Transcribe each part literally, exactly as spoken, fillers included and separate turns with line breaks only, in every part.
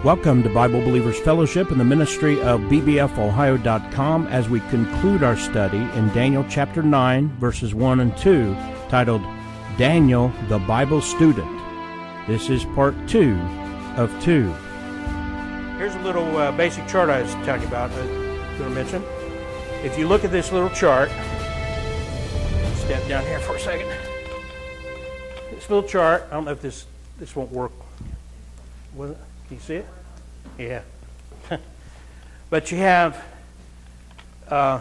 Welcome to Bible Believers Fellowship and the ministry of B B F Ohio dot com as we conclude our study in Daniel chapter nine, verses one and two, titled, Daniel the Bible Student. This is part two of two. Here's a little uh, basic chart I was telling you about, I was going to mention. If you look at this little chart, step down here for a second. This little chart, I don't know if this, this won't work. Will it? Can you see it? Yeah. But you have uh,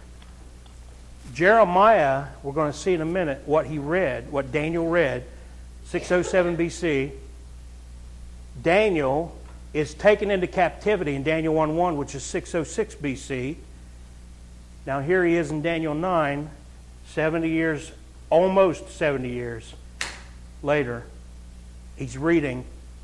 Jeremiah, we're going to see in a minute what he read, what Daniel read, six oh seven B C. Daniel is taken into captivity in Daniel one one, which is six oh six B C. Now here he is in Daniel nine, seventy years, almost seventy years later. He's reading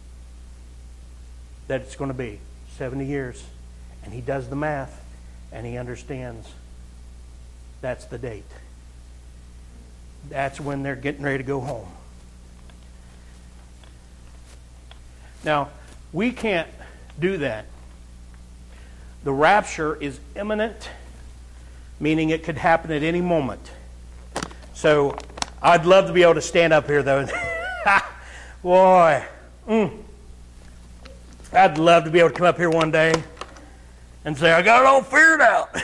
that it's going to be seventy years. And he does the math, and he understands that's the date. That's when they're getting ready to go home. Now, we can't do that. The rapture is imminent, meaning it could happen at any moment. So, I'd love to be able to stand up here, though. Boy, mm. I'd love to be able to come up here one day and say, I got it all figured out.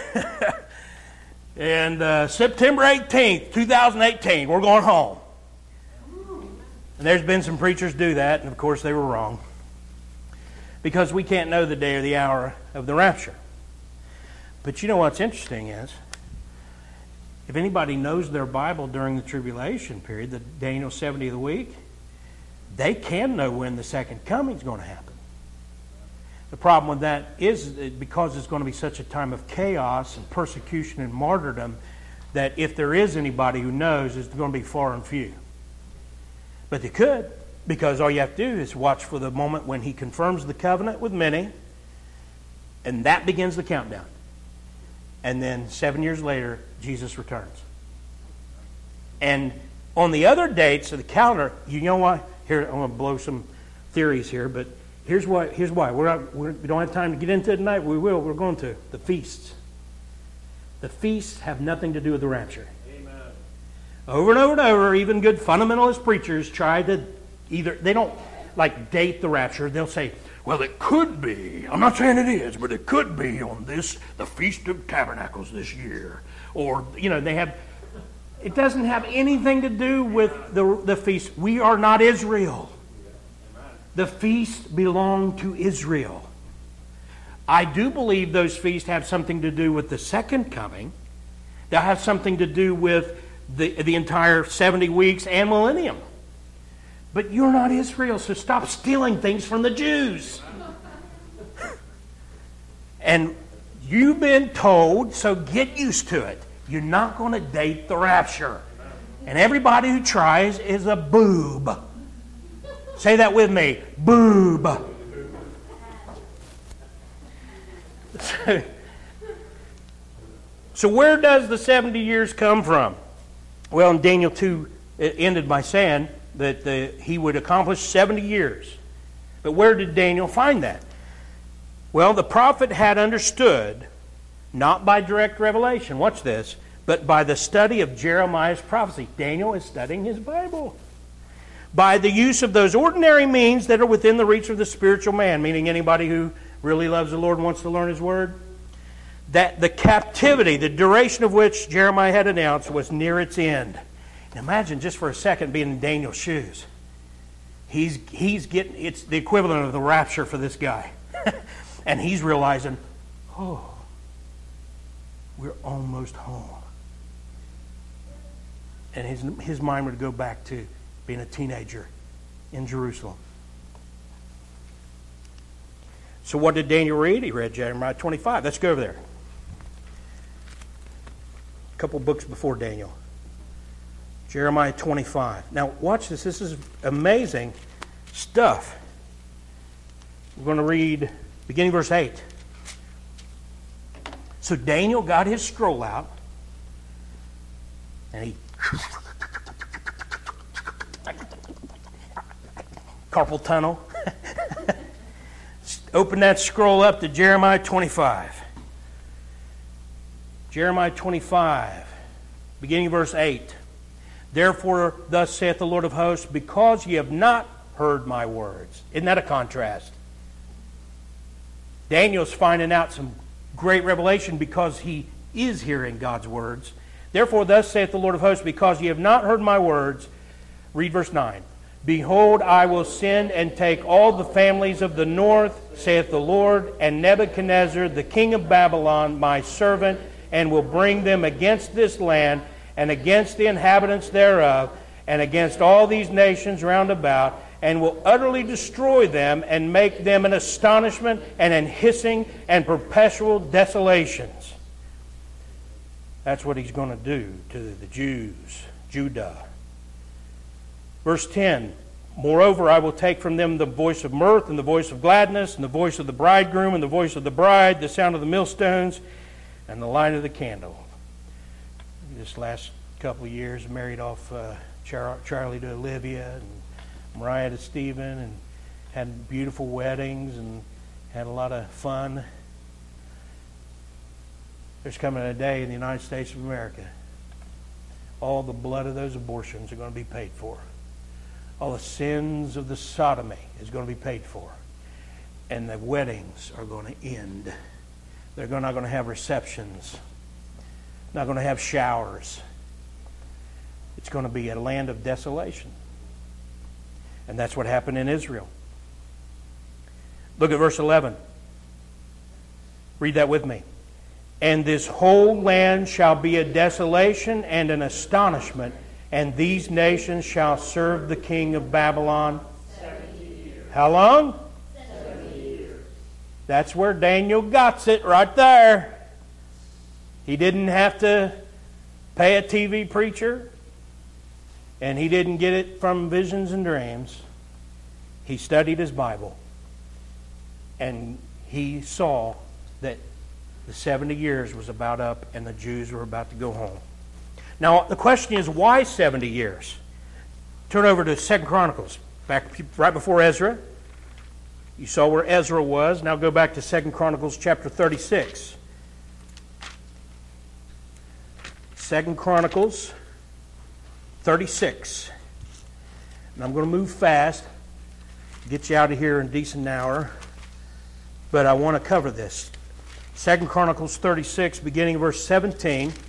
And uh, September eighteenth, twenty eighteen, we're going home. And there's been some preachers do that, and of course they were wrong. Because we can't know the day or the hour of the rapture. But you know what's interesting is, if anybody knows their Bible during the tribulation period, the Daniel seventy of the week, they can know when the second coming is going to happen. The problem with that is because it's going to be such a time of chaos and persecution and martyrdom that if there is anybody who knows, it's going to be far and few. But they could, because all you have to do is watch for the moment when he confirms the covenant with many, and that begins the countdown. And then seven years later, Jesus returns. And on the other dates of the calendar, you know what? Here, I'm going to blow some theories here, but Here's why. Here's why. We're not, we're, we don't have time to get into it tonight. We will. We're going to. The feasts. The feasts have nothing to do with the rapture. Amen. Over and over and over, even good fundamentalist preachers try to either, they don't like date the rapture. They'll say, well, it could be. I'm not saying it is, but it could be on this, the Feast of Tabernacles this year. Or, you know, they have, it doesn't have anything to do with the, the feast. We are not Israel. The feasts belong to Israel. I do believe those feasts have something to do with the second coming. They'll have something to do with the, the entire seventy weeks and millennium. But you're not Israel, so stop stealing things from the Jews. And you've been told, so get used to it. You're not going to date the rapture. And everybody who tries is a boob. Say that with me. Boob. So, so where does the seventy years come from? Well, in Daniel two, it ended by saying that the, he would accomplish seventy years. But where did Daniel find that? Well, the prophet had understood, not by direct revelation, watch this, but by the study of Jeremiah's prophecy. Daniel is studying his Bible. By the use of those ordinary means that are within the reach of the spiritual man, meaning anybody who really loves the Lord and wants to learn His Word, that the captivity, the duration of which Jeremiah had announced, was near its end. And imagine just for a second being in Daniel's shoes. He's, he's getting, it's the equivalent of the rapture for this guy. And he's realizing, oh, we're almost home. And his, his mind would go back to being a teenager in Jerusalem. So what did Daniel read? He read Jeremiah twenty-five. Let's go over there. A couple books before Daniel. Jeremiah twenty-five. Now watch this. This is amazing stuff. We're going to read beginning verse eight. So Daniel got his scroll out and he carpal tunnel. Open that scroll up to Jeremiah twenty-five. Jeremiah twenty-five, beginning verse eight. Therefore, thus saith the Lord of hosts, because ye have not heard my words. Isn't that a contrast? Daniel's finding out some great revelation because he is hearing God's words. Therefore, thus saith the Lord of hosts, because ye have not heard my words. Read verse nine. Behold, I will send and take all the families of the north, saith the Lord, and Nebuchadnezzar, the king of Babylon, my servant, and will bring them against this land, and against the inhabitants thereof, and against all these nations round about, and will utterly destroy them, and make them an astonishment, and an hissing, and perpetual desolations. That's what he's going to do to the Jews, Judah. Verse ten, moreover, I will take from them the voice of mirth, and the voice of gladness, and the voice of the bridegroom, and the voice of the bride, the sound of the millstones, and the light of the candle. This last couple of years, married off uh, Char- Charlie to Olivia, and Mariah to Stephen, and had beautiful weddings, and had a lot of fun. There's coming a day in the United States of America, all the blood of those abortions are going to be paid for. All the sins of the sodomy is going to be paid for. And the weddings are going to end. They're not going to have receptions. Not going to have showers. It's going to be a land of desolation. And that's what happened in Israel. Look at verse eleven. Read that with me. And this whole land shall be a desolation and an astonishment, and these nations shall serve the king of Babylon. seventy years. How long? seventy years. That's where Daniel got it, right there. He didn't have to pay a T V preacher, and he didn't get it from visions and dreams. He studied his Bible, and he saw that the seventy years was about up, and the Jews were about to go home. Now, the question is, why seventy years? Turn over to Second Chronicles, back right before Ezra. You saw where Ezra was. Now go back to Second Chronicles chapter thirty-six. Second Chronicles thirty-six. And I'm going to move fast, get you out of here in a decent hour, but I want to cover this. Second Chronicles thirty-six, beginning verse seventeen. It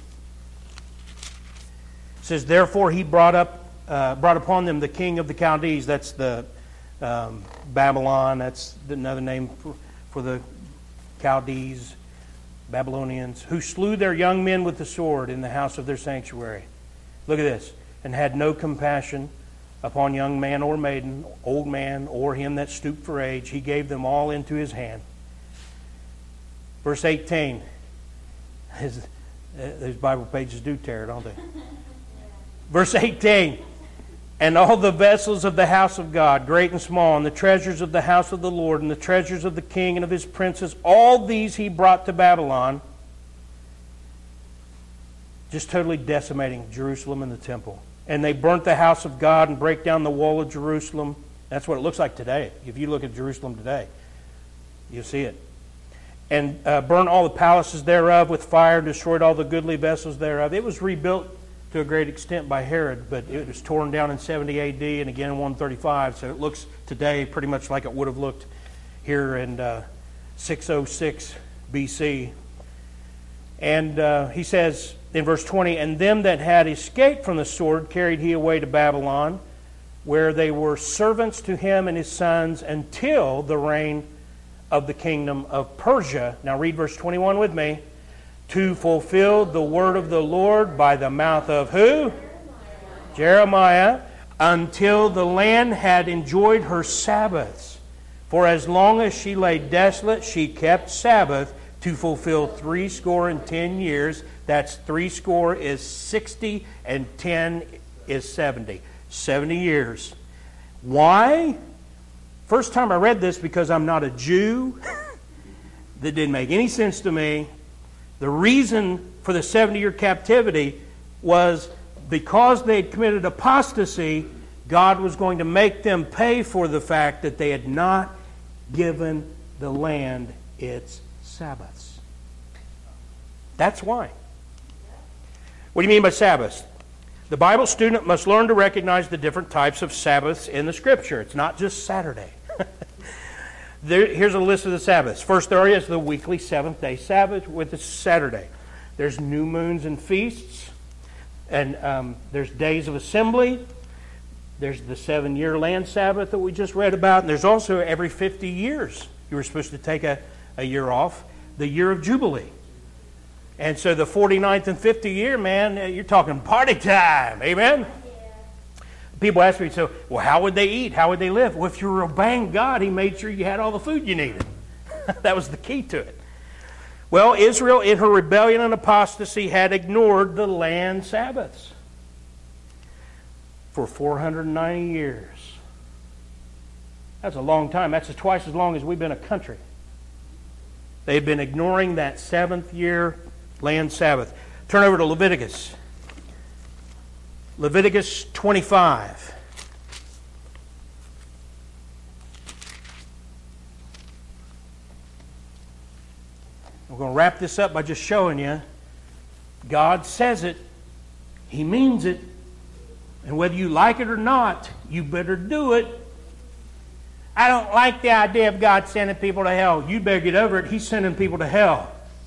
says, therefore he brought up, uh, brought upon them the king of the Chaldees. That's the um, Babylon. That's another name for, for the Chaldees, Babylonians, who slew their young men with the sword in the house of their sanctuary. Look at this. And had no compassion upon young man or maiden, old man, or him that stooped for age. He gave them all into his hand. Verse eighteen. His, those Bible pages do tear, don't they? Verse eighteen. And all the vessels of the house of God, great and small, and the treasures of the house of the Lord, and the treasures of the king and of his princes, all these he brought to Babylon, just totally decimating Jerusalem and the temple. And they burnt the house of God and brake down the wall of Jerusalem. That's what it looks like today. If you look at Jerusalem today, you'll see it. And uh, burnt all the palaces thereof with fire, and destroyed all the goodly vessels thereof. It was rebuilt to a great extent by Herod, but it was torn down in seventy A D and again in one thirty-five, so it looks today pretty much like it would have looked here in uh, six oh six B C. And uh, he says in verse twenty, and them that had escaped from the sword carried he away to Babylon, where they were servants to him and his sons until the reign of the kingdom of Persia. Now read verse twenty-one with me. To fulfill the word of the Lord by the mouth of who? Jeremiah. Jeremiah, until the land had enjoyed her Sabbaths. For as long as she lay desolate, she kept Sabbath to fulfill three score and ten years. That's three score is sixty, and ten is seventy. Seventy years. Why? First time I read this, because I'm not a Jew. That didn't make any sense to me. The reason for the seventy-year captivity was because they had committed apostasy, God was going to make them pay for the fact that they had not given the land its Sabbaths. That's why. What do you mean by Sabbaths? The Bible student must learn to recognize the different types of Sabbaths in the Scripture. It's not just Saturday. There, here's a list of the Sabbaths. First there is the weekly seventh-day Sabbath with the Saturday. There's new moons and feasts. And um, there's days of assembly. There's the seven-year land Sabbath that we just read about. And there's also every fifty years you were supposed to take a, a year off. The year of Jubilee. And so the forty-ninth and fiftieth year, man, you're talking party time. Amen? Yeah. People ask me, so, well, how would they eat? How would they live? Well, if you were obeying God, He made sure you had all the food you needed. That was the key to it. Well, Israel, in her rebellion and apostasy, had ignored the land Sabbaths for four hundred ninety years. That's a long time. That's twice as long as we've been a country. They've been ignoring that seventh year land Sabbath. Turn over to Leviticus. Leviticus twenty-five. We're going to wrap this up by just showing you God says it, He means it, and whether you like it or not, you better do it. I don't like the idea of God sending people to hell. You better get over it. He's sending people to hell.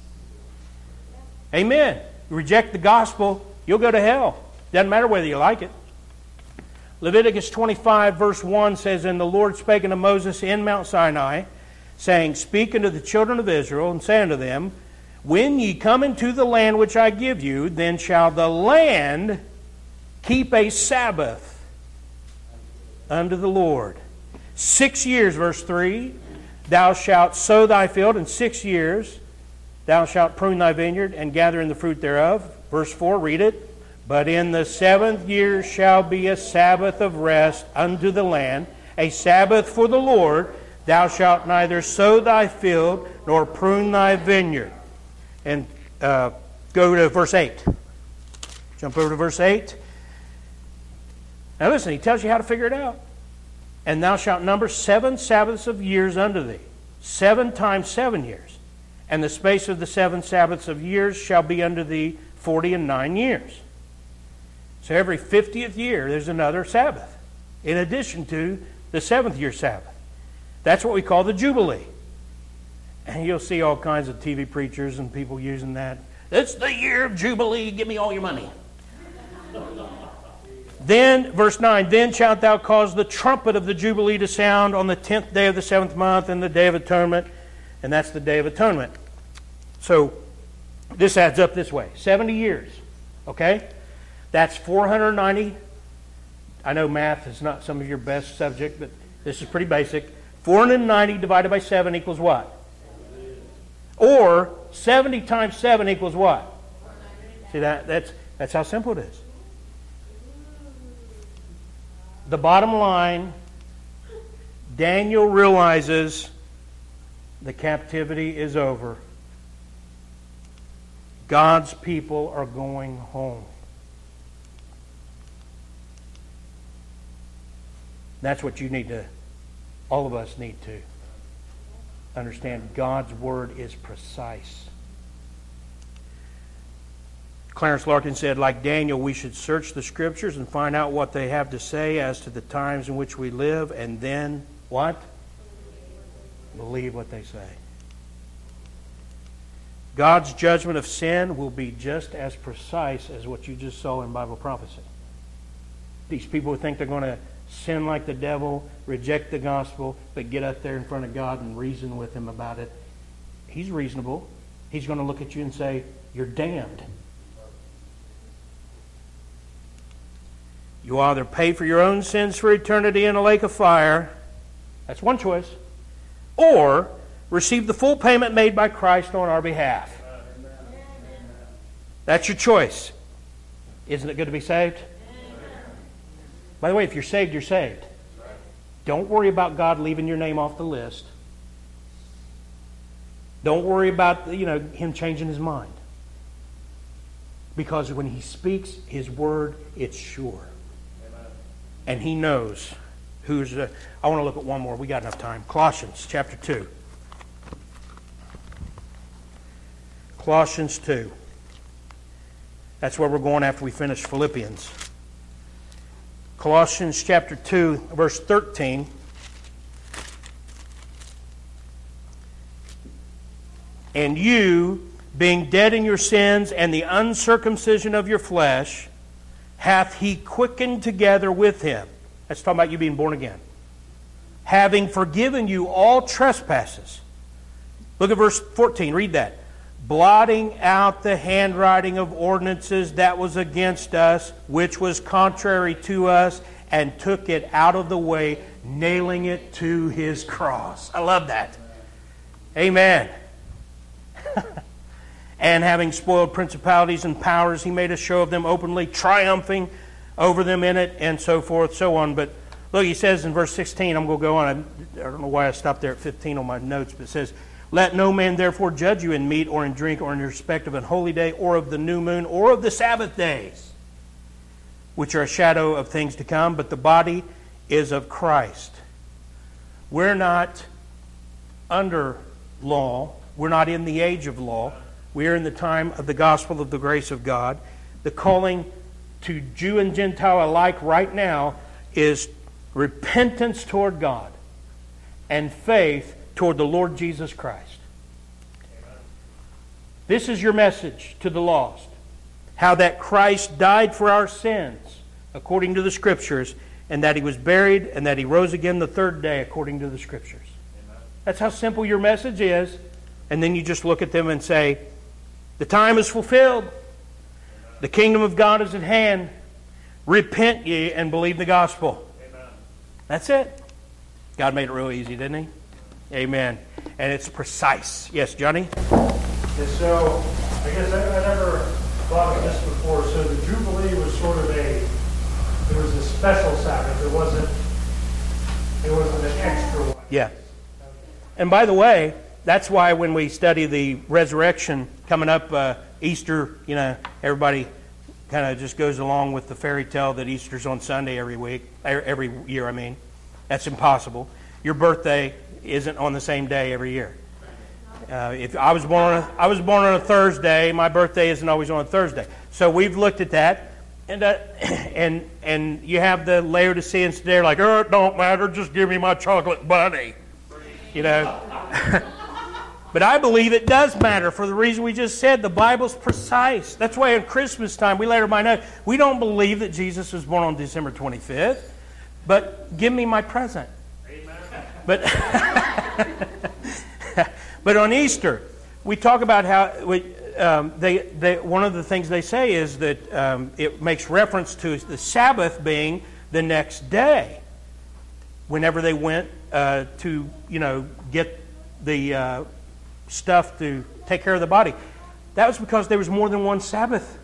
Amen. You reject the gospel, you'll go to hell. Doesn't matter whether you like it. Leviticus twenty-five verse one says, And the Lord spake unto Moses in Mount Sinai, saying, Speak unto the children of Israel, and say unto them, When ye come into the land which I give you, then shall the land keep a Sabbath unto the Lord. Six years, verse three, thou shalt sow thy field, in six years thou shalt prune thy vineyard, and gather in the fruit thereof. Verse four, read it. But in the seventh year shall be a Sabbath of rest unto the land, a Sabbath for the Lord. Thou shalt neither sow thy field, nor prune thy vineyard. And uh, go to verse eight. Jump over to verse eight. Now listen, he tells you how to figure it out. And thou shalt number seven Sabbaths of years unto thee. Seven times seven years. And the space of the seven Sabbaths of years shall be unto thee forty and nine years. So every fiftieth year there's another Sabbath, in addition to the seventh year Sabbath. That's what we call the Jubilee. And you'll see all kinds of T V preachers and people using that. It's the year of Jubilee, give me all your money. Then, verse nine, Then shalt thou cause the trumpet of the Jubilee to sound on the tenth day of the seventh month, and the day of atonement, and that's the day of atonement. So, this adds up this way. seventy years, okay? That's four hundred ninety. I know math is not some of your best subject, but this is pretty basic. four hundred ninety divided by seven equals what? Or seventy times seven equals what? See, that that's that's how simple it is. The bottom line, Daniel realizes the captivity is over. God's people are going home. That's what you need to, all of us need to understand. God's word is precise. Clarence Larkin said, like Daniel, we should search the Scriptures and find out what they have to say as to the times in which we live, and then, what? Believe what they say. God's judgment of sin will be just as precise as what you just saw in Bible prophecy. These people who think they're going to sin like the devil, reject the gospel, but get up there in front of God and reason with Him about it. He's reasonable. He's going to look at you and say, you're damned. You either pay for your own sins for eternity in a lake of fire, that's one choice, or receive the full payment made by Christ on our behalf. That's your choice. Isn't it good to be saved? By the way, if you're saved, you're saved. Don't worry about God leaving your name off the list. Don't worry about, you know, Him changing His mind. Because when He speaks His word, it's sure. And He knows who's... Uh, I want to look at one more. We got enough time. Colossians chapter two. Colossians two. That's where we're going after we finish Philippians. Colossians chapter two, verse thirteen. And you, being dead in your sins and the uncircumcision of your flesh, hath he quickened together with him. That's talking about you being born again. Having forgiven you all trespasses. Look at verse fourteen. Read that. Blotting out the handwriting of ordinances that was against us, which was contrary to us, and took it out of the way, nailing it to his cross. I love that. Amen. And having spoiled principalities and powers, he made a show of them openly, triumphing over them in it, and so forth, so on. But look, he says in verse sixteen, I'm going to go on. I don't know why I stopped there at fifteen on my notes, but it says, let no man therefore judge you in meat or in drink or in respect of an holy day or of the new moon or of the Sabbath days, which are a shadow of things to come, but the body is of Christ. We're not under law. We're not in the age of law. We are in the time of the gospel of the grace of God. The calling to Jew and Gentile alike right now is repentance toward God and faith toward the Lord Jesus Christ. Amen. This is your message to the lost. How that Christ died for our sins, according to the Scriptures, and that He was buried, and that He rose again the third day, according to the Scriptures. Amen. That's how simple your message is. And then you just look at them and say, the time is fulfilled. Amen. The kingdom of God is at hand. Repent ye and believe the gospel. Amen. That's it. God made it real easy, didn't He? Amen. And it's precise. Yes, Johnny?
And so, I guess I, I never thought of this before. So the Jubilee was sort of a, it was a special Sabbath. It wasn't, it wasn't an extra one.
Yeah. And by the way, that's why when we study the resurrection coming up, uh, Easter, you know, everybody kind of just goes along with the fairy tale that Easter's on Sunday every week, every year, I mean. That's impossible. Your birthday isn't on the same day every year. Uh, if I was born on a, I was born on a Thursday, my birthday isn't always on a Thursday. So we've looked at that, and uh, and and you have the Laodiceans today like, oh, it don't matter, just give me my chocolate bunny, you know. But I believe it does matter for the reason we just said. The Bible's precise. That's why at Christmas time we let everybody know we don't believe that Jesus was born on December twenty-fifth, but give me my present. But but on Easter, we talk about how we, um, they, they one of the things they say is that um, it makes reference to the Sabbath being the next day. Whenever they went uh, to you know get the uh, stuff to take care of the body, that was because there was more than one Sabbath.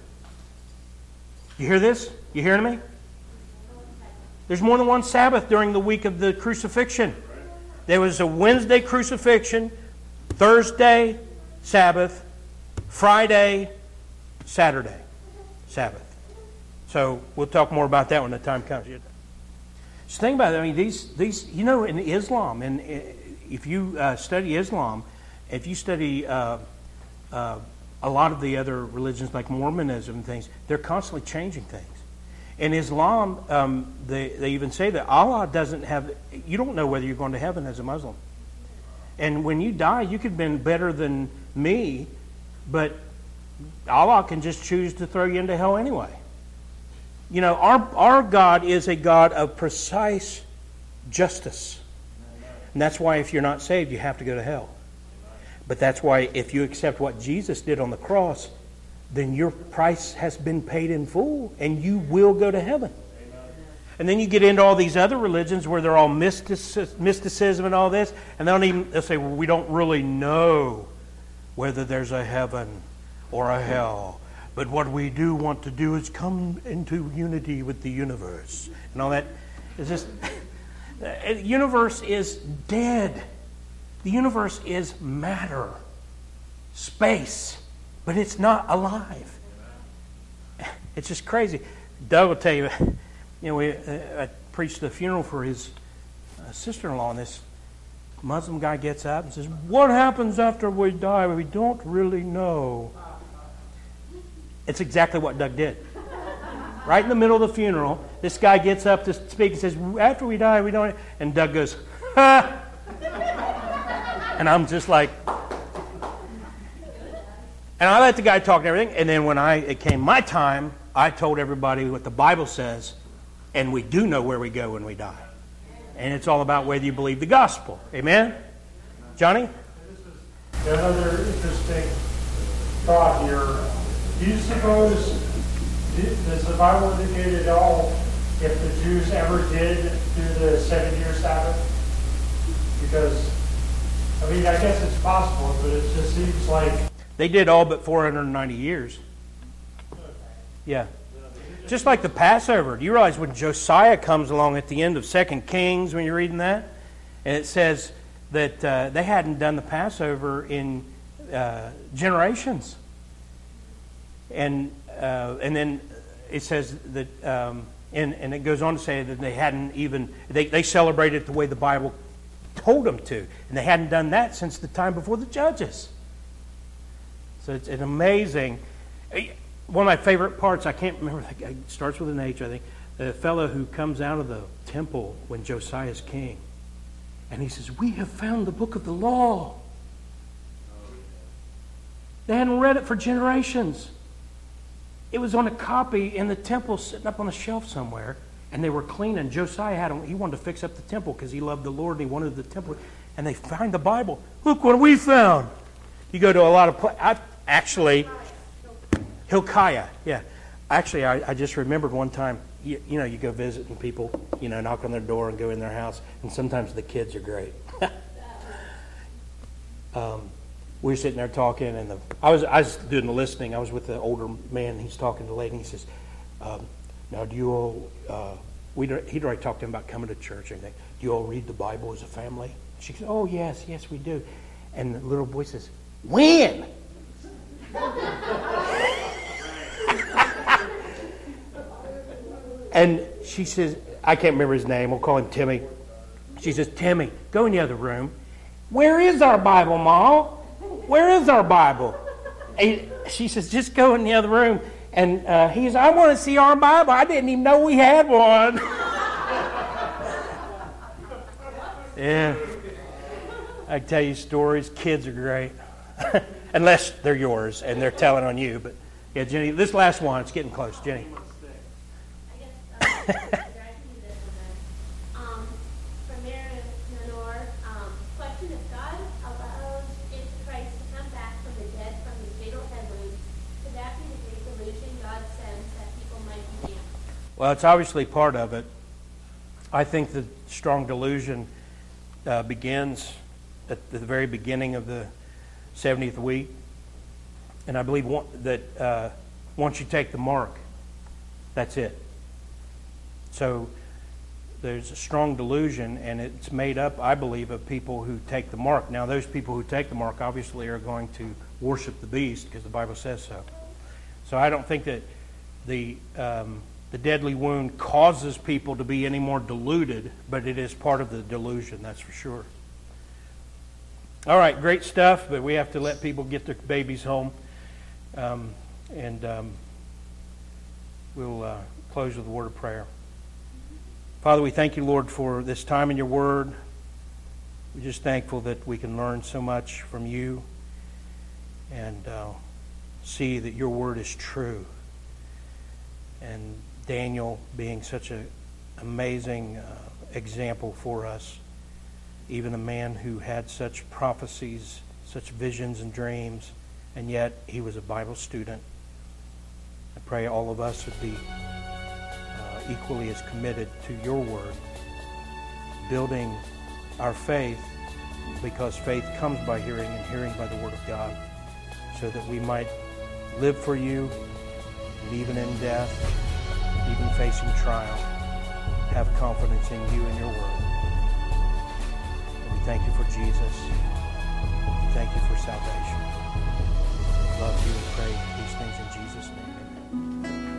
You hear this? You hearing me? There's more than one Sabbath during the week of the crucifixion. There was a Wednesday crucifixion, Thursday, Sabbath, Friday, Saturday, Sabbath. So we'll talk more about that when the time comes. Just think about it. I mean, these, these you know, in Islam, and if you uh, study Islam, if you study uh, uh, a lot of the other religions like Mormonism and things, they're constantly changing things. In Islam, um, they, they even say that Allah doesn't have... You don't know whether you're going to heaven as a Muslim. And when you die, you could have been better than me, but Allah can just choose to throw you into hell anyway. You know, our, our God is a God of precise justice. And that's why if you're not saved, you have to go to hell. But that's why if you accept what Jesus did on the cross, then your price has been paid in full, and you will go to heaven. Amen. And then you get into all these other religions where they're all mysticism, mysticism and all this, and they don't even they'll say, well, we don't really know whether there's a heaven or a hell. But what we do want to do is come into unity with the universe. And all that is just... The universe is dead. The universe is matter. Space. But it's not alive. It's just crazy. Doug will tell you, you know, we, uh, I preached the funeral for his uh, sister-in-law, and this Muslim guy gets up and says, what happens after we die? We don't really know. It's exactly what Doug did. Right in the middle of the funeral, this guy gets up to speak and says, after we die, we don't... And Doug goes, ha! And I'm just like... And I let the guy talk and everything. And then when I it came my time, I told everybody what the Bible says, and we do know where we go when we die. And it's all about whether you believe the gospel. Amen? Johnny?
Another interesting thought here. Do you suppose, does the Bible indicate at all if the Jews ever did do the seven-year Sabbath? Because, I mean, I guess it's possible, but it just seems like...
They did all but four hundred ninety years. Yeah. Just like the Passover. Do you realize when Josiah comes along at the end of Second Kings, when you're reading that, and it says that uh, they hadn't done the Passover in uh, generations. And uh, and then it says that, um, and, and it goes on to say that they hadn't even, they, they celebrated it the way the Bible told them to. And they hadn't done that since the time before the Judges. So it's an amazing... One of my favorite parts, I can't remember, it starts with an H, I think. The fellow who comes out of the temple when Josiah's king. And he says, we have found the book of the law. They hadn't read it for generations. It was on a copy in the temple sitting up on a shelf somewhere. And they were cleaning. Josiah had him, he wanted to fix up the temple because he loved the Lord and he wanted the temple. And they find the Bible. Look what we found. You go to a lot of places. Actually... Hilkiah, yeah. Actually, I, I just remembered one time, you, you know, you go visiting people, you know, knock on their door and go in their house, and sometimes the kids are great. um, we were sitting there talking, and the, I was I was doing the listening. I was with the older man. He's talking to the lady, and he says, um, now, do you all, uh, we'd, he'd already talked to him about coming to church and everything. Do you all read the Bible as a family? She says, oh, yes, yes, we do. And the little boy says, when? And she says, I can't remember his name. We'll call him Timmy. She says, Timmy, go in the other room. Where is our Bible, Ma? Where is our Bible? And she says, just go in the other room. And uh, he says, I want to see our Bible. I didn't even know we had one. Yeah. I tell you stories. Kids are great. Unless they're yours and they're telling on you. But yeah, Jenny, this last one, it's getting close. Jenny.
um, from Mary Lenore, um, question: if God allows Christ to come back from the dead from the fatal head wound, could that be the great delusion God sends that people might be damned?
Well, it's obviously part of it. I think the strong delusion uh, begins at the very beginning of the seventieth week, and I believe one, that uh, once you take the mark, that's it. So there's a strong delusion, and it's made up, I believe, of people who take the mark. Now, those people who take the mark obviously are going to worship the beast because the Bible says so. So I don't think that the um, the deadly wound causes people to be any more deluded, but it is part of the delusion, that's for sure. All right, great stuff, but we have to let people get their babies home. Um, and um, we'll uh, close with a word of prayer. Father, we thank you, Lord, for this time in your word. We're just thankful that we can learn so much from you and uh, see that your word is true. And Daniel being such an amazing uh, example for us, even a man who had such prophecies, such visions and dreams, and yet he was a Bible student. I pray all of us would be equally as committed to your word, building our faith, because faith comes by hearing and hearing by the word of God, so that we might live for you, and even in death, even facing trial, have confidence in you and your word. And we thank you for Jesus. We thank you for salvation. We love you and pray these things in Jesus' name. Amen.